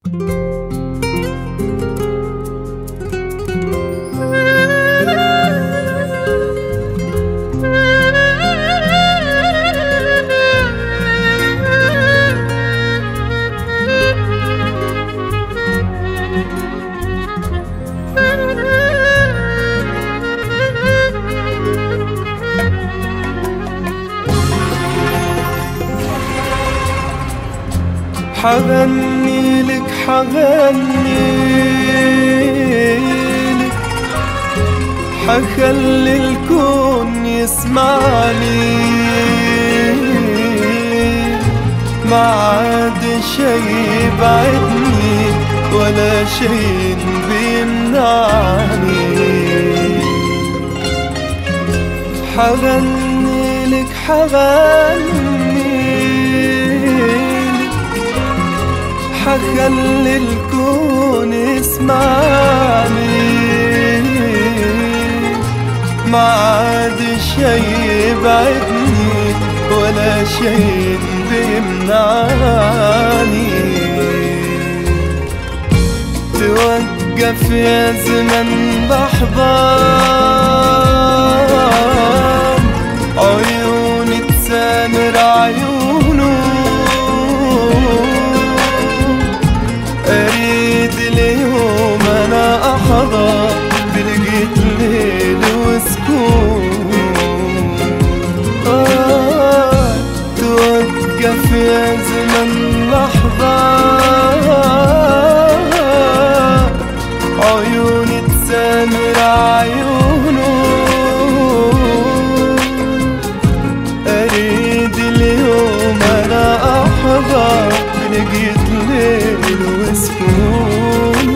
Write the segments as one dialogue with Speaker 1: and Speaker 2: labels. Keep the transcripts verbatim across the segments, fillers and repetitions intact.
Speaker 1: حغني لك حغني لك، حخلي الكون يسمعني، ما عاد شي يبعدني ولا شي بيمنعني. حغني لك حغني، حخلي الكون يسمعني، ما عاد شي يبعدني ولا شي بيمنعني. توقف يا زمن لحظة، عيوني تسامر عيونه، أريد اليوم أنا أحظى بلقيت ليل وسكون. آه توقف يا زمن لحظة، عيوني تسامر عيونه، أريد اليوم أنا أحظى بلقيت ليل وسكون.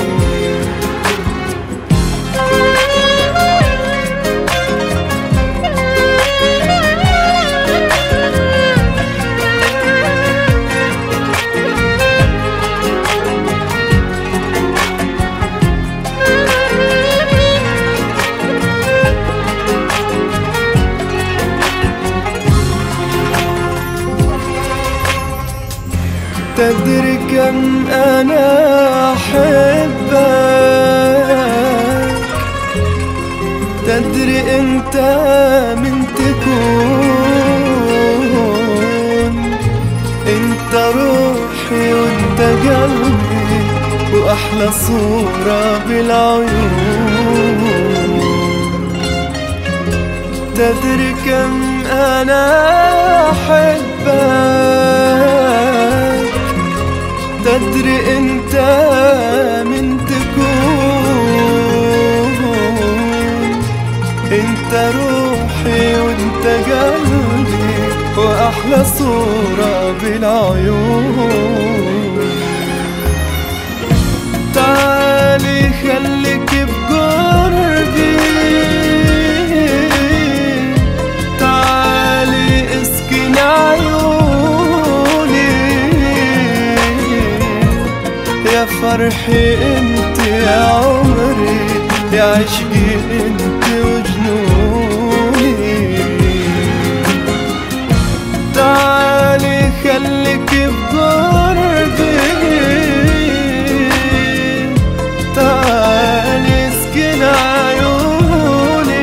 Speaker 1: تدري كم أنا أحبك، تدري أنت من تكون، أنت روحي وأنت قلبي وأحلى صورة بالعيون. تدري كم أنا أحبك، تدري أنت من تكون، أنت روحي وأنت قلبي وأحلى صورة بالعيون. تعالي خليك بقربي، تعالي اسكن عيوني، يا فرحي انت يا عمري، يا عشقي انت وجنوني. تعالي خليك بقربي، تعالي اسكن عيوني،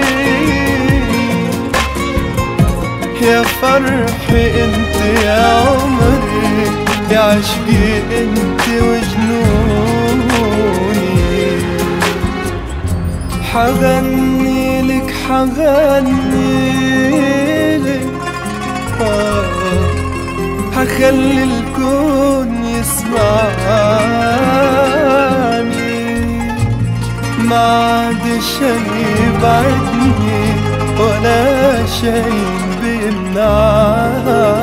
Speaker 1: يا فرحي انت يا عمري، يا عشقي انت وجنوني. حغني لك حغني لك، آه حخلي الكون يسمعني، ما عاد شي يبعدني ولا شي بيمنعني.